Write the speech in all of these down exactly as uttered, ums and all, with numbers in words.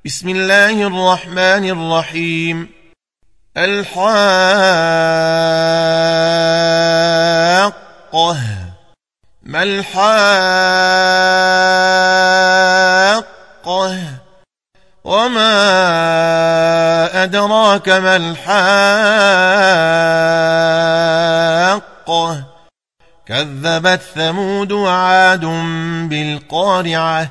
بسم الله الرحمن الرحيم. الحاقة. ما الحاقة وما أدراك ما الحاقة. كذبت ثمود وعاد بالقارعة.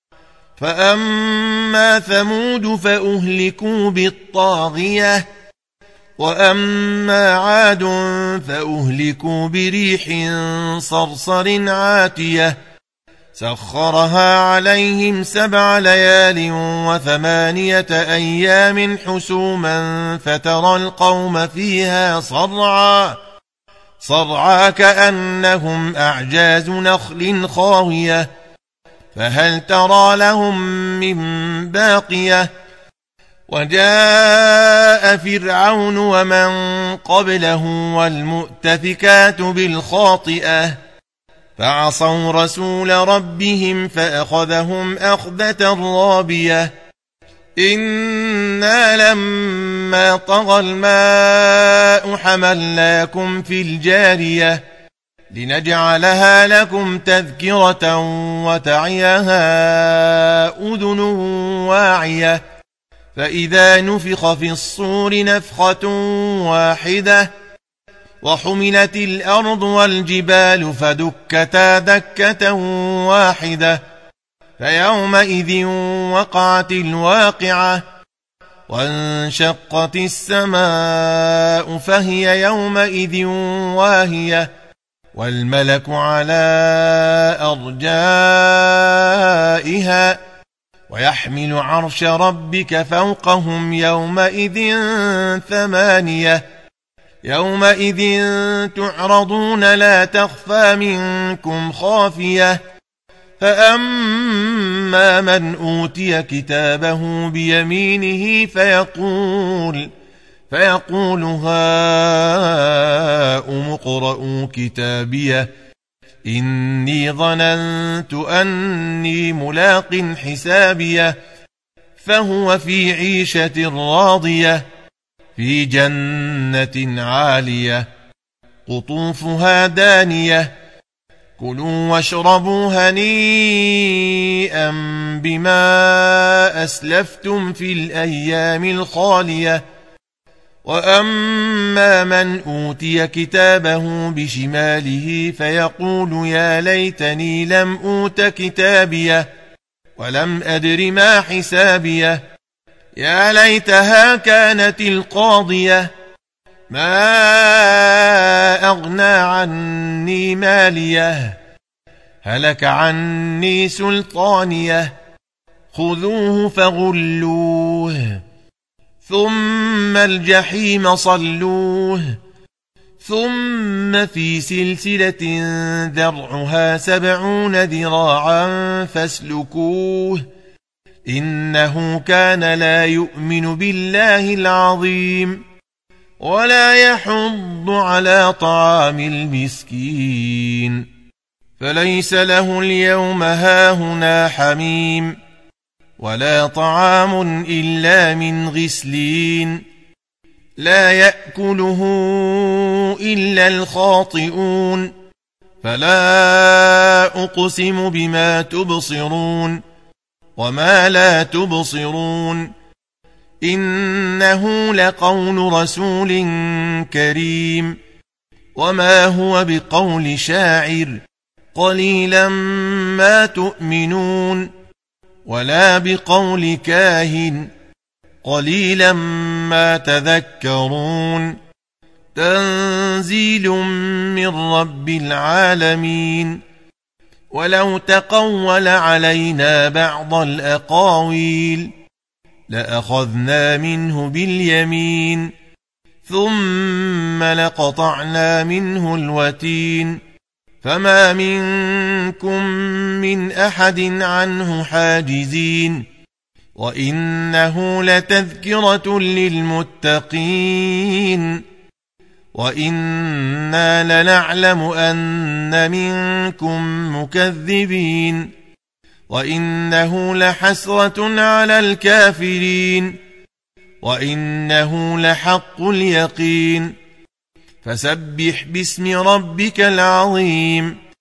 فأما ثمود فأهلكوا بالطاغية وأما عاد فأهلكوا بريح صرصر عاتية سخرها عليهم سبع ليال وثمانية أيام حسوما فترى القوم فيها صرعا صرعا كأنهم أعجاز نخل خاوية فهل ترى لهم من باقية. وجاء فرعون ومن قبله والمؤتفكات بالخاطئة فعصوا رسول ربهم فأخذهم أخذة رابية. إنا لما طغى الماء حملناكم في الجارية لنجعلها لكم تذكرة وتعيها أذن واعية. فإذا نفخ في الصور نفخة واحدة وحملت الأرض والجبال فدكتا دكة واحدة فيومئذ وقعت الواقعة وانشقت السماء فهي يومئذ واهية والملك على أرجائها ويحمل عرش ربك فوقهم يومئذ ثمانية. يومئذ تعرضون لا تخفى منكم خافية. فأما من أوتي كتابه بيمينه فيقول فيقول هاؤم اقرءوا كتابيه إني ظننت أني ملاق حسابيه. فهو في عيشة راضية في جنة عالية قطوفها دانية. كلوا واشربوا هنيئا بما أسلفتم في الأيام الخالية. وأما من أوتي كتابه بشماله فيقول يا ليتني لم أوت كتابيه ولم أدر ما حسابيه. يا ليتها كانت القاضية ما أغنى عني ماليه هلك عني سلطانيه. خذوه فغلوه ثم الجحيم صلوه ثم في سلسلة ذرعها سبعون ذراعا فاسلكوه إنه كان لا يؤمن بالله العظيم ولا يحض على طعام المسكين. فليس له اليوم هاهنا حميم ولا طعام إلا من غسلين لا يأكله إلا الخاطئون. فلا أقسم بما تبصرون وما لا تبصرون إنه لقول رسول كريم وما هو بقول شاعر قليلا ما تؤمنون ولا بقول كاهن قليلا ما تذكرون. تنزيل من رب العالمين. ولو تقول علينا بعض الأقاويل لأخذنا منه باليمين ثم لقطعنا منه الوتين. فما منكم من أحد عنه حاجزين. وإنه لتذكرة للمتقين وإنا لنعلم أن منكم مكذبين وإنه لحسرة على الكافرين وإنه لحق اليقين فسبح باسم ربك العظيم